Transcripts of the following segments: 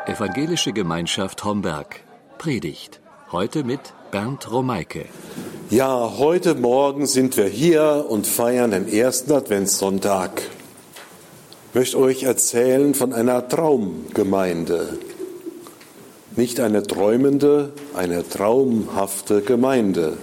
Evangelische Gemeinschaft Homberg. Predigt. Heute mit Bernd Romeike. Ja, heute Morgen sind wir hier und feiern den ersten Adventssonntag. Ich möchte euch erzählen von einer Traumgemeinde. Nicht eine träumende, eine traumhafte Gemeinde.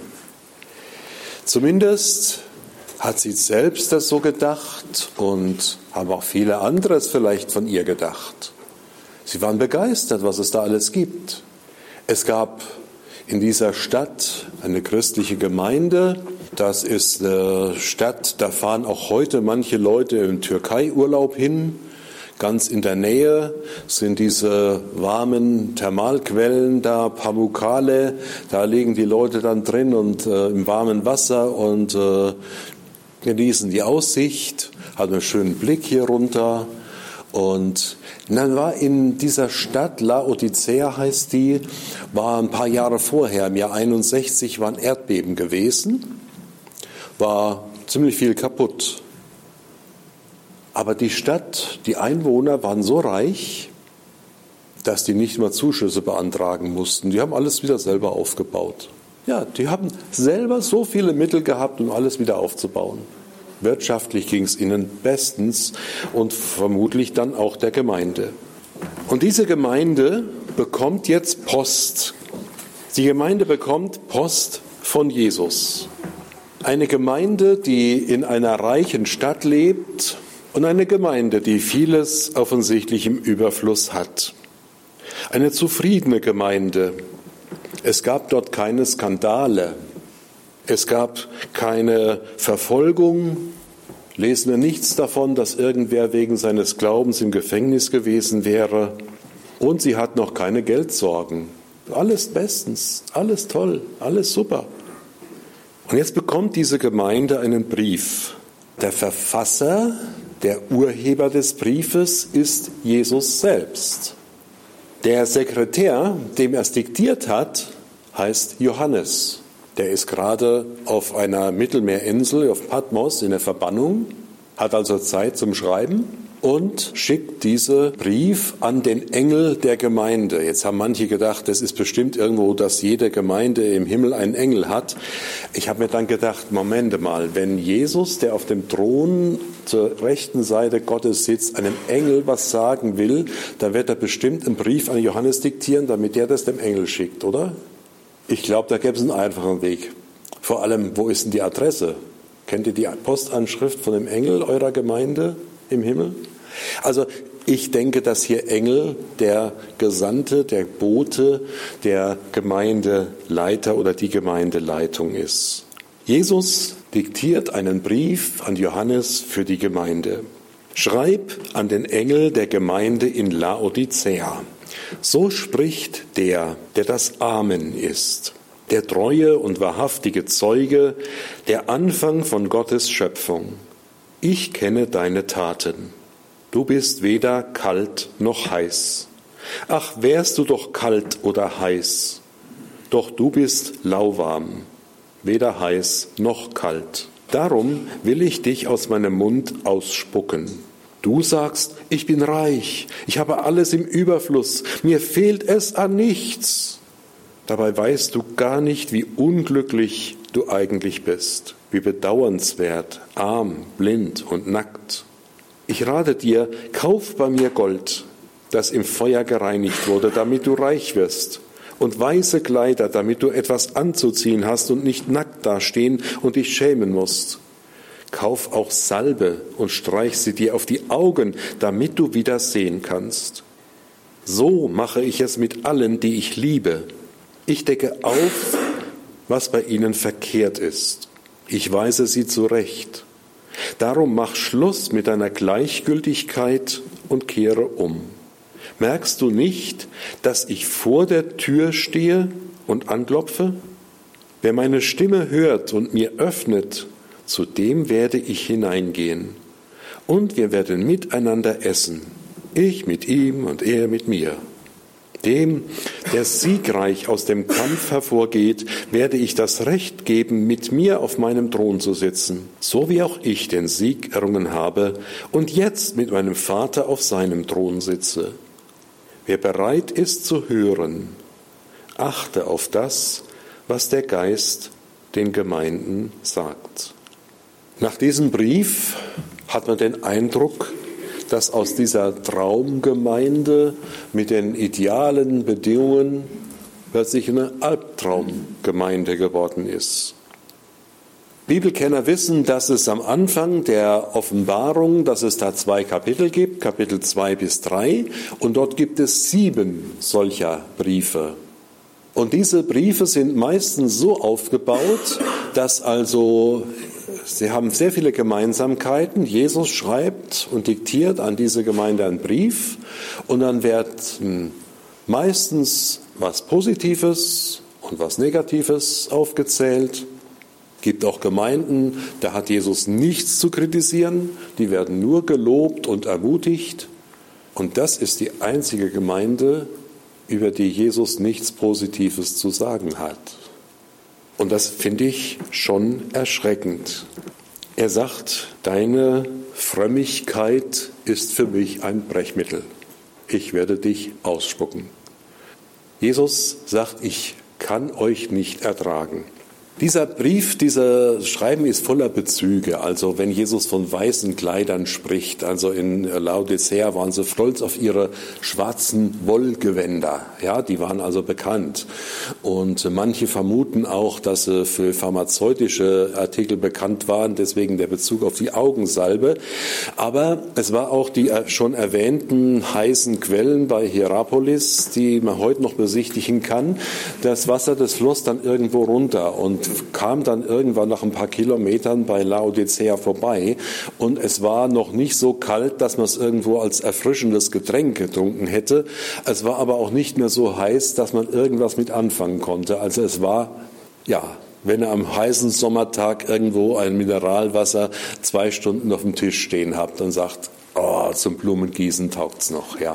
Zumindest hat sie selbst das so gedacht und haben auch viele andere es vielleicht von ihr gedacht. Sie waren begeistert, was es da alles gibt. Es gab in dieser Stadt eine christliche Gemeinde. Das ist eine Stadt, da fahren auch heute manche Leute im Türkei-Urlaub hin. Ganz in der Nähe sind diese warmen Thermalquellen da, Pamukkale. Da liegen die Leute dann drin und im warmen Wasser und genießen die Aussicht, haben einen schönen Blick hier runter. Und dann war in dieser Stadt, Laodicea heißt die, war ein paar Jahre vorher, im Jahr 61, war ein Erdbeben gewesen, war ziemlich viel kaputt. Aber die Stadt, die Einwohner waren so reich, dass die nicht mal Zuschüsse beantragen mussten. Die haben alles wieder selber aufgebaut. Ja, die haben selber so viele Mittel gehabt, um alles wieder aufzubauen. Wirtschaftlich ging es ihnen bestens und vermutlich dann auch der Gemeinde. Und diese Gemeinde bekommt jetzt Post. Die Gemeinde bekommt Post von Jesus. Eine Gemeinde, die in einer reichen Stadt lebt und eine Gemeinde, die vieles offensichtlich im Überfluss hat. Eine zufriedene Gemeinde. Es gab dort keine Skandale. Es gab keine Verfolgung, lesen wir nichts davon, dass irgendwer wegen seines Glaubens im Gefängnis gewesen wäre. Und sie hat noch keine Geldsorgen. Alles bestens, alles toll, alles super. Und jetzt bekommt diese Gemeinde einen Brief. Der Verfasser, der Urheber des Briefes ist Jesus selbst. Der Sekretär, dem er es diktiert hat, heißt Johannes. Der ist gerade auf einer Mittelmeerinsel, auf Patmos, in der Verbannung, hat also Zeit zum Schreiben und schickt diesen Brief an den Engel der Gemeinde. Jetzt haben manche gedacht, das ist bestimmt irgendwo, dass jede Gemeinde im Himmel einen Engel hat. Ich habe mir dann gedacht, Moment mal, wenn Jesus, der auf dem Thron zur rechten Seite Gottes sitzt, einem Engel was sagen will, dann wird er bestimmt einen Brief an Johannes diktieren, damit der das dem Engel schickt, oder? Ich glaube, da gäbe es einen einfachen Weg. Vor allem, wo ist denn die Adresse? Kennt ihr die Postanschrift von dem Engel eurer Gemeinde im Himmel? Also ich denke, dass hier Engel der Gesandte, der Bote, der Gemeindeleiter oder die Gemeindeleitung ist. Jesus diktiert einen Brief an Johannes für die Gemeinde. Schreib an den Engel der Gemeinde in Laodicea. So spricht der das Amen ist, der treue und wahrhaftige Zeuge, der Anfang von Gottes Schöpfung. Ich kenne deine Taten. Du bist weder kalt noch heiß. Ach, wärst du doch kalt oder heiß. Doch du bist lauwarm, weder heiß noch kalt. Darum will ich dich aus meinem Mund ausspucken. Du sagst, ich bin reich, ich habe alles im Überfluss, mir fehlt es an nichts. Dabei weißt du gar nicht, wie unglücklich du eigentlich bist, wie bedauernswert, arm, blind und nackt. Ich rate dir, kauf bei mir Gold, das im Feuer gereinigt wurde, damit du reich wirst, und weiße Kleider, damit du etwas anzuziehen hast und nicht nackt dastehen und dich schämen musst. Kauf auch Salbe und streich sie dir auf die Augen, damit du wieder sehen kannst. So mache ich es mit allen, die ich liebe. Ich decke auf, was bei ihnen verkehrt ist. Ich weise sie zurecht. Darum mach Schluss mit deiner Gleichgültigkeit und kehre um. Merkst du nicht, dass ich vor der Tür stehe und anklopfe? Wer meine Stimme hört und mir öffnet, zu dem werde ich hineingehen, und wir werden miteinander essen, ich mit ihm und er mit mir. Dem, der siegreich aus dem Kampf hervorgeht, werde ich das Recht geben, mit mir auf meinem Thron zu sitzen, so wie auch ich den Sieg errungen habe und jetzt mit meinem Vater auf seinem Thron sitze. Wer bereit ist zu hören, achte auf das, was der Geist den Gemeinden sagt. Nach diesem Brief hat man den Eindruck, dass aus dieser Traumgemeinde mit den idealen Bedingungen plötzlich eine Albtraumgemeinde geworden ist. Bibelkenner wissen, dass es am Anfang der Offenbarung, dass es da 2 Kapitel gibt, Kapitel 2 bis 3, und dort gibt es 7 solcher Briefe. Und diese Briefe sind meistens so aufgebaut, dass also sie haben sehr viele Gemeinsamkeiten. Jesus schreibt und diktiert an diese Gemeinde einen Brief und dann wird meistens was Positives und was Negatives aufgezählt. Es gibt auch Gemeinden, da hat Jesus nichts zu kritisieren, die werden nur gelobt und ermutigt. Und das ist die einzige Gemeinde, über die Jesus nichts Positives zu sagen hat. Und das finde ich schon erschreckend. Er sagt, deine Frömmigkeit ist für mich ein Brechmittel. Ich werde dich ausspucken. Jesus sagt, ich kann euch nicht ertragen. Dieser Brief, dieser Schreiben ist voller Bezüge. Also wenn Jesus von weißen Kleidern spricht, also in Laodicea waren sie stolz auf ihre schwarzen Wollgewänder. Ja, die waren also bekannt. Und manche vermuten auch, dass sie für pharmazeutische Artikel bekannt waren, deswegen der Bezug auf die Augensalbe. Aber es war auch die schon erwähnten heißen Quellen bei Hierapolis, die man heute noch besichtigen kann. Das Wasser, das floss dann irgendwo runter und kam dann irgendwann nach ein paar Kilometern bei Laodicea vorbei und es war noch nicht so kalt, dass man es irgendwo als erfrischendes Getränk getrunken hätte. Es war aber auch nicht mehr so heiß, dass man irgendwas mit anfangen konnte. Also es war, ja, wenn ihr am heißen Sommertag irgendwo ein Mineralwasser 2 Stunden auf dem Tisch stehen habt und sagt, oh, zum Blumengießen taugt's noch, ja.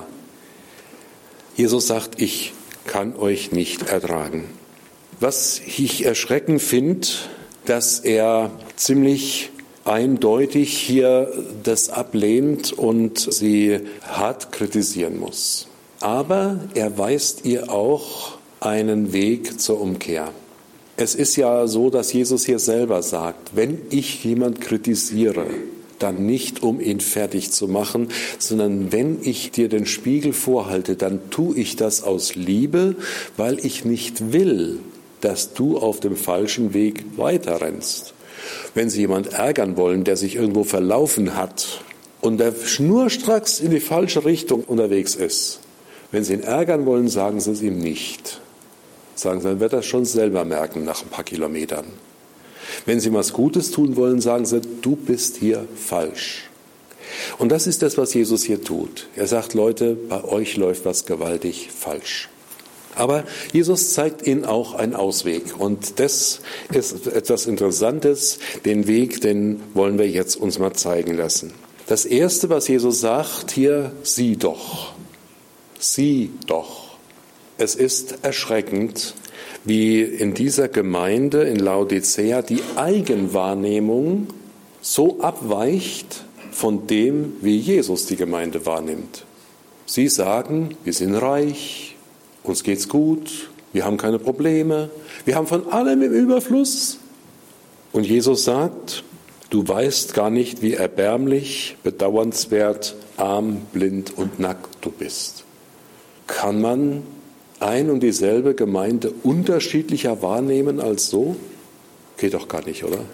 Jesus sagt, ich kann euch nicht ertragen. Was ich erschreckend finde, dass er ziemlich eindeutig hier das ablehnt und sie hart kritisieren muss. Aber er weist ihr auch einen Weg zur Umkehr. Es ist ja so, dass Jesus hier selber sagt, wenn ich jemand kritisiere, dann nicht, um ihn fertig zu machen, sondern wenn ich dir den Spiegel vorhalte, dann tue ich das aus Liebe, weil ich nicht will, dass du auf dem falschen Weg weiterrennst. Wenn Sie jemand ärgern wollen, der sich irgendwo verlaufen hat und der schnurstracks in die falsche Richtung unterwegs ist, wenn Sie ihn ärgern wollen, sagen Sie es ihm nicht. Sagen Sie, dann wird er es schon selber merken nach ein paar Kilometern. Wenn Sie was Gutes tun wollen, sagen Sie, du bist hier falsch. Und das ist das, was Jesus hier tut. Er sagt, Leute, bei euch läuft was gewaltig falsch. Aber Jesus zeigt ihnen auch einen Ausweg. Und das ist etwas Interessantes. Den Weg, den wollen wir jetzt uns mal zeigen lassen. Das Erste, was Jesus sagt hier, sieh doch. Sieh doch. Es ist erschreckend, wie in dieser Gemeinde in Laodicea die Eigenwahrnehmung so abweicht von dem, wie Jesus die Gemeinde wahrnimmt. Sie sagen, wir sind reich, uns geht's gut, wir haben keine Probleme, wir haben von allem im Überfluss. Und Jesus sagt, du weißt gar nicht, wie erbärmlich, bedauernswert, arm, blind und nackt du bist. Kann man ein und dieselbe Gemeinde unterschiedlicher wahrnehmen als so? Geht doch gar nicht, oder?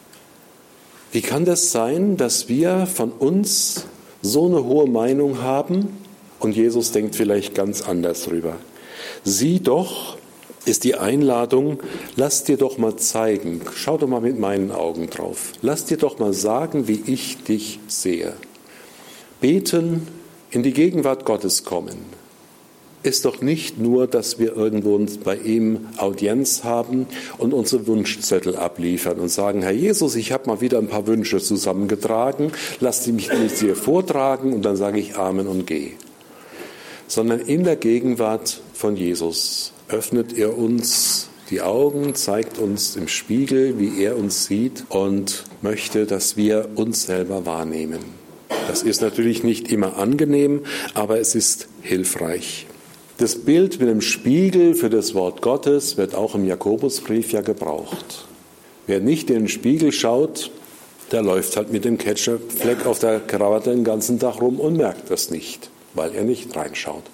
Wie kann das sein, dass wir von uns so eine hohe Meinung haben und Jesus denkt vielleicht ganz anders drüber? Sieh doch, ist die Einladung, lass dir doch mal zeigen, schau doch mal mit meinen Augen drauf, lass dir doch mal sagen, wie ich dich sehe. Beten, in die Gegenwart Gottes kommen, ist doch nicht nur, dass wir irgendwo bei ihm Audienz haben und unsere Wunschzettel abliefern und sagen, Herr Jesus, ich habe mal wieder ein paar Wünsche zusammengetragen, lass mich dir vortragen und dann sage ich Amen und gehe. Sondern in der Gegenwart von Jesus öffnet er uns die Augen, zeigt uns im Spiegel, wie er uns sieht und möchte, dass wir uns selber wahrnehmen. Das ist natürlich nicht immer angenehm, aber es ist hilfreich. Das Bild mit dem Spiegel für das Wort Gottes wird auch im Jakobusbrief ja gebraucht. Wer nicht in den Spiegel schaut, der läuft halt mit dem Ketchupfleck auf der Krawatte den ganzen Tag rum und merkt das nicht, weil er nicht reinschaut.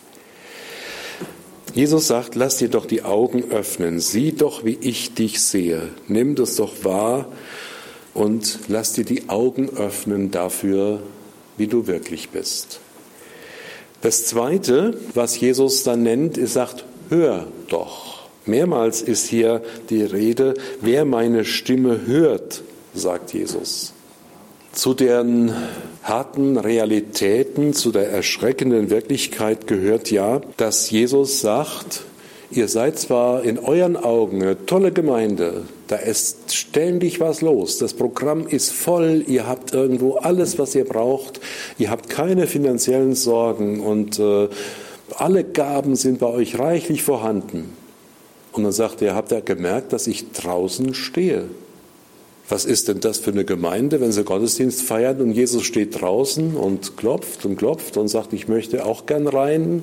Jesus sagt, lass dir doch die Augen öffnen, sieh doch, wie ich dich sehe. Nimm das doch wahr und lass dir die Augen öffnen dafür, wie du wirklich bist. Das Zweite, was Jesus dann nennt, ist, sagt, hör doch. Mehrmals ist hier die Rede, wer meine Stimme hört, sagt Jesus. Zu den harten Realitäten, zu der erschreckenden Wirklichkeit gehört ja, dass Jesus sagt, ihr seid zwar in euren Augen eine tolle Gemeinde, da ist ständig was los, das Programm ist voll, ihr habt irgendwo alles, was ihr braucht, ihr habt keine finanziellen Sorgen und alle Gaben sind bei euch reichlich vorhanden. Und dann sagt er, habt ihr gemerkt, dass ich draußen stehe? Was ist denn das für eine Gemeinde, wenn sie Gottesdienst feiern und Jesus steht draußen und klopft und sagt, ich möchte auch gern rein?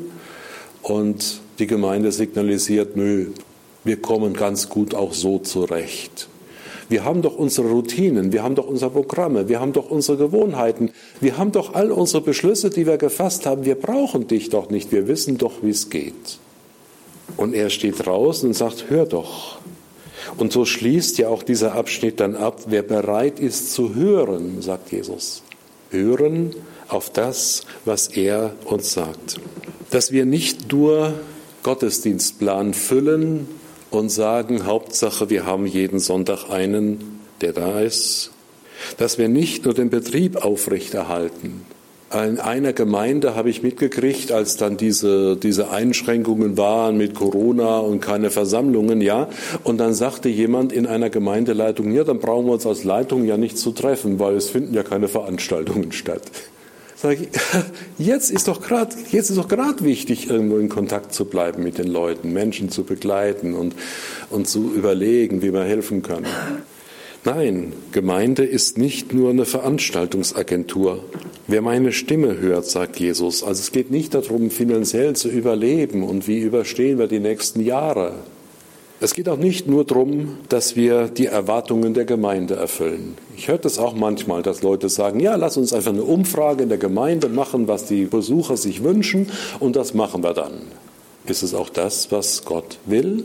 Und die Gemeinde signalisiert, nö, wir kommen ganz gut auch so zurecht. Wir haben doch unsere Routinen, wir haben doch unsere Programme, wir haben doch unsere Gewohnheiten, wir haben doch all unsere Beschlüsse, die wir gefasst haben. Wir brauchen dich doch nicht, wir wissen doch, wie es geht. Und er steht draußen und sagt, hör doch. Und so schließt ja auch dieser Abschnitt dann ab, wer bereit ist zu hören, sagt Jesus. Hören auf das, was er uns sagt. Dass wir nicht nur Gottesdienstplan füllen und sagen, Hauptsache, wir haben jeden Sonntag einen, der da ist. Dass wir nicht nur den Betrieb aufrechterhalten. In einer Gemeinde habe ich mitgekriegt, als dann diese Einschränkungen waren mit Corona und keine Versammlungen, ja, und dann sagte jemand in einer Gemeindeleitung, ja, dann brauchen wir uns als Leitung ja nicht zu treffen, weil es finden ja keine Veranstaltungen statt. Sag ich, jetzt ist doch gerade wichtig, irgendwo in Kontakt zu bleiben mit den Leuten, Menschen zu begleiten und zu überlegen, wie wir helfen können. Nein, Gemeinde ist nicht nur eine Veranstaltungsagentur. Wer meine Stimme hört, sagt Jesus. Also es geht nicht darum, finanziell zu überleben und wie überstehen wir die nächsten Jahre. Es geht auch nicht nur darum, dass wir die Erwartungen der Gemeinde erfüllen. Ich höre das auch manchmal, dass Leute sagen, ja, lass uns einfach eine Umfrage in der Gemeinde machen, was die Besucher sich wünschen, und das machen wir dann. Ist es auch das, was Gott will?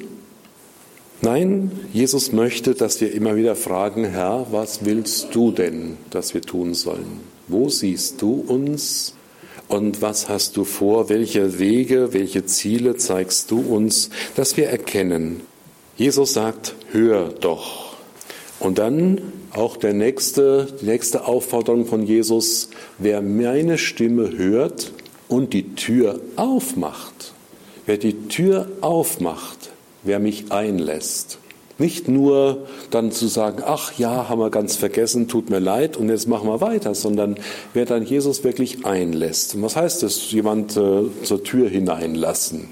Nein, Jesus möchte, dass wir immer wieder fragen, Herr, was willst du denn, dass wir tun sollen? Wo siehst du uns und was hast du vor? Welche Wege, welche Ziele zeigst du uns, dass wir erkennen? Jesus sagt, hör doch. Und dann auch die nächste Aufforderung von Jesus, wer meine Stimme hört und die Tür aufmacht, wer die Tür aufmacht, wer mich einlässt. Nicht nur dann zu sagen, ach ja, haben wir ganz vergessen, tut mir leid und jetzt machen wir weiter, sondern wer dann Jesus wirklich einlässt. Und was heißt das, jemand zur Tür hineinlassen?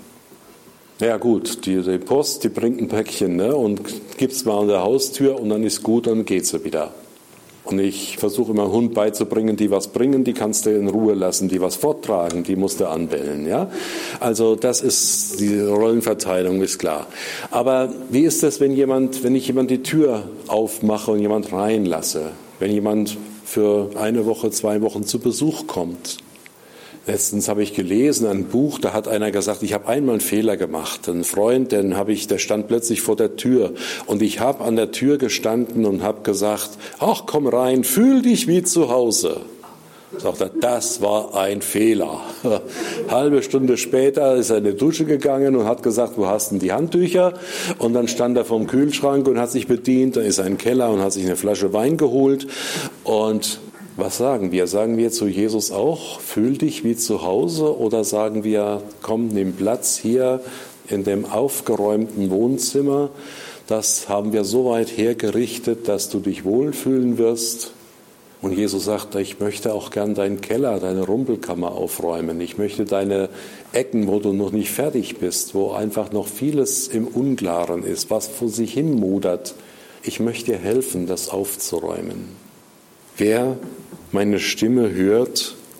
Ja gut, die Post, die bringt ein Päckchen, ne, und gibt es mal an der Haustür und dann ist gut, dann geht sie wieder. Und ich versuche immer, Hund beizubringen, die was bringen, die kannst du in Ruhe lassen, die was forttragen, die musst du anbellen. Ja? Also das ist, die Rollenverteilung ist klar. Aber wie ist das, wenn ich jemand die Tür aufmache und jemand reinlasse? Wenn jemand für 1 Woche, 2 Wochen zu Besuch kommt? Letztens habe ich gelesen, ein Buch, da hat einer gesagt, ich habe einmal einen Fehler gemacht. Ein Freund, der stand plötzlich vor der Tür und ich habe an der Tür gestanden und habe gesagt, ach komm rein, fühl dich wie zu Hause. Sagt er, das war ein Fehler. Halbe Stunde später ist er in die Dusche gegangen und hat gesagt, wo hast denn die Handtücher? Und dann stand er vorm Kühlschrank und hat sich bedient, dann ist er in den Keller und hat sich eine Flasche Wein geholt. Und was sagen wir? Sagen wir zu Jesus auch, fühl dich wie zu Hause? Oder sagen wir, komm, nimm Platz hier in dem aufgeräumten Wohnzimmer. Das haben wir so weit hergerichtet, dass du dich wohlfühlen wirst. Und Jesus sagt, ich möchte auch gern deinen Keller, deine Rumpelkammer aufräumen. Ich möchte deine Ecken, wo du noch nicht fertig bist, wo einfach noch vieles im Unklaren ist, was vor sich hin modert. Ich möchte dir helfen, das aufzuräumen. Wer meine Stimme hört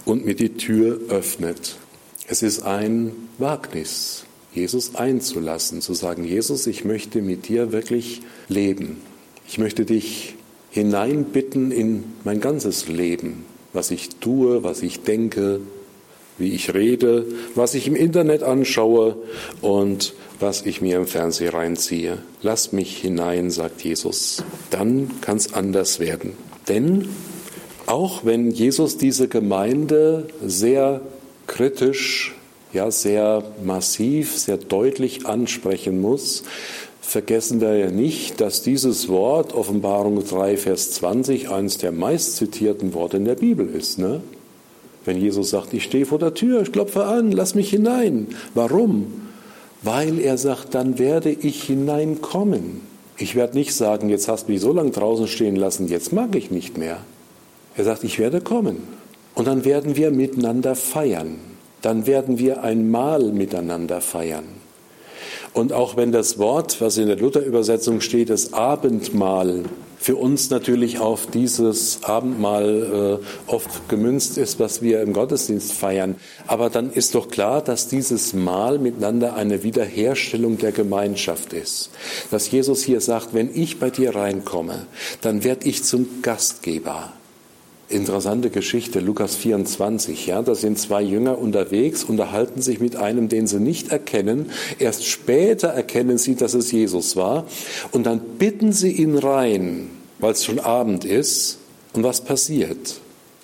und mir die Tür öffnet. Es ist ein Wagnis, Jesus einzulassen, zu sagen, Jesus, ich möchte mit dir wirklich leben. Ich möchte dich hineinbitten in mein ganzes Leben, was ich tue, was ich denke, wie ich rede, was ich im Internet anschaue und was ich mir im Fernsehen reinziehe. Lass mich hinein, sagt Jesus. Dann kann es anders werden. Denn auch wenn Jesus diese Gemeinde sehr kritisch, ja sehr massiv, sehr deutlich ansprechen muss, vergessen wir ja nicht, dass dieses Wort, Offenbarung 3, Vers 20, eines der meistzitierten Worte in der Bibel ist. Ne? Wenn Jesus sagt, ich stehe vor der Tür, ich klopfe an, lass mich hinein. Warum? Weil er sagt, dann werde ich hineinkommen. Ich werde nicht sagen, jetzt hast du mich so lange draußen stehen lassen, jetzt mag ich nicht mehr. Er sagt, ich werde kommen. Und dann werden wir miteinander feiern. Dann werden wir ein Mahl miteinander feiern. Und auch wenn das Wort, was in der Luther-Übersetzung steht, das Abendmahl, für uns natürlich auf dieses Abendmahl oft gemünzt ist, was wir im Gottesdienst feiern. Aber dann ist doch klar, dass dieses Mahl miteinander eine Wiederherstellung der Gemeinschaft ist. Dass Jesus hier sagt, wenn ich bei dir reinkomme, dann werde ich zum Gastgeber. Interessante Geschichte, Lukas 24, ja, da sind zwei Jünger unterwegs, unterhalten sich mit einem, den sie nicht erkennen. Erst später erkennen sie, dass es Jesus war. Und dann bitten sie ihn rein, weil es schon Abend ist. Und was passiert?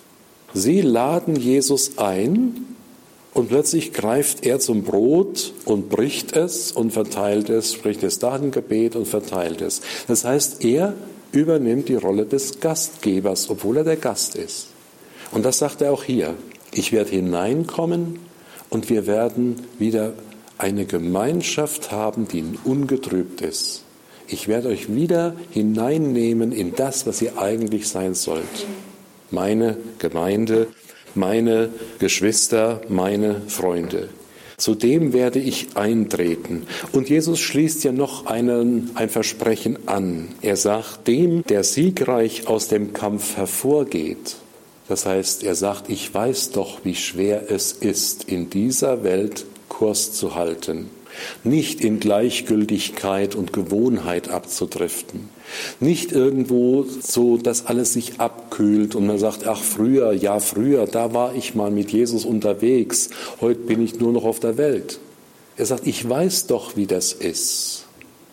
Sie laden Jesus ein und plötzlich greift er zum Brot und bricht es und verteilt es, spricht das Dankgebet und verteilt es. Das heißt, er übernimmt die Rolle des Gastgebers, obwohl er der Gast ist. Und das sagt er auch hier. Ich werde hineinkommen und wir werden wieder eine Gemeinschaft haben, die ungetrübt ist. Ich werde euch wieder hineinnehmen in das, was ihr eigentlich sein sollt. Meine Gemeinde, meine Geschwister, meine Freunde. Zu dem werde ich eintreten. Und Jesus schließt ja noch ein Versprechen an. Er sagt, dem, der siegreich aus dem Kampf hervorgeht. Das heißt, er sagt, ich weiß doch, wie schwer es ist, in dieser Welt Kurs zu halten. Nicht in Gleichgültigkeit und Gewohnheit abzudriften. Nicht irgendwo so, dass alles sich abkühlt und man sagt, ach früher, da war ich mal mit Jesus unterwegs, heute bin ich nur noch auf der Welt. Er sagt, ich weiß doch, wie das ist.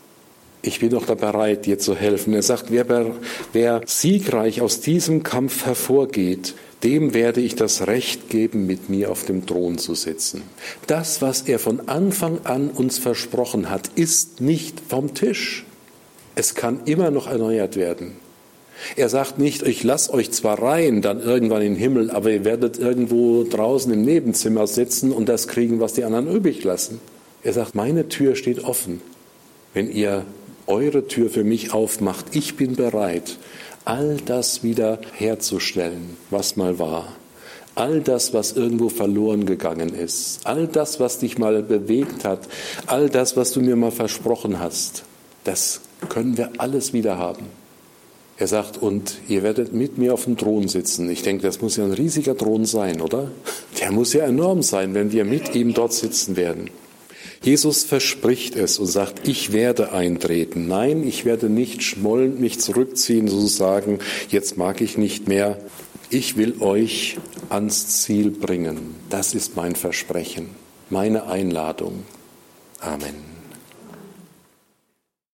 Ich bin doch da bereit, dir zu helfen. Er sagt, wer siegreich aus diesem Kampf hervorgeht, dem werde ich das Recht geben, mit mir auf dem Thron zu sitzen. Das, was er von Anfang an uns versprochen hat, ist nicht vom Tisch. Es kann immer noch erneuert werden. Er sagt nicht, ich lasse euch zwar rein, dann irgendwann in den Himmel, aber ihr werdet irgendwo draußen im Nebenzimmer sitzen und das kriegen, was die anderen übrig lassen. Er sagt, meine Tür steht offen. Wenn ihr eure Tür für mich aufmacht, ich bin bereit, all das wieder herzustellen, was mal war. All das, was irgendwo verloren gegangen ist. All das, was dich mal bewegt hat. All das, was du mir mal versprochen hast. Das können wir alles wieder haben. Er sagt, und ihr werdet mit mir auf dem Thron sitzen. Ich denke, das muss ja ein riesiger Thron sein, oder? Der muss ja enorm sein, wenn wir mit ihm dort sitzen werden. Jesus verspricht es und sagt, ich werde eintreten. Nein, ich werde nicht schmollend mich zurückziehen, so sagen, jetzt mag ich nicht mehr. Ich will euch ans Ziel bringen. Das ist mein Versprechen, meine Einladung. Amen.